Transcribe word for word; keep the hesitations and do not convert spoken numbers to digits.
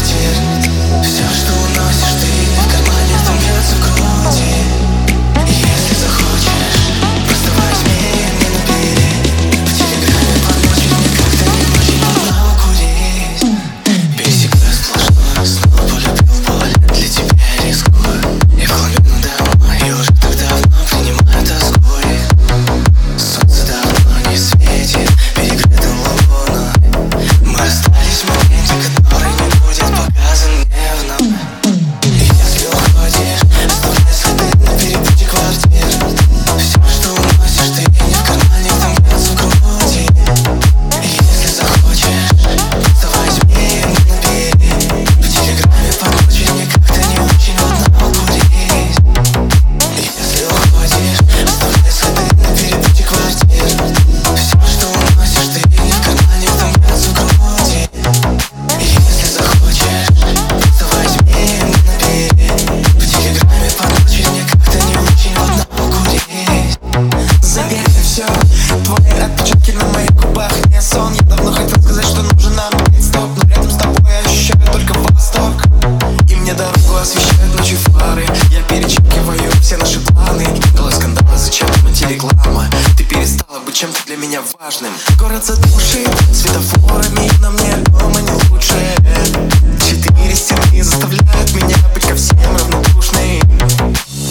Твои отпечатки на моих губах не сон. Я давно хотел сказать, что нужен нам стоп, но рядом с тобой я ощущаю только восторг. И мне дорогу освещают ночи фары. Я перечеркиваю все наши планы. Голос скандала, зачем нам телеглама? Ты перестала быть чем-то для меня важным. Город задушит светофорами, но мне дома не лучше. Четыре стены заставляют меня быть ко всем равнодушным.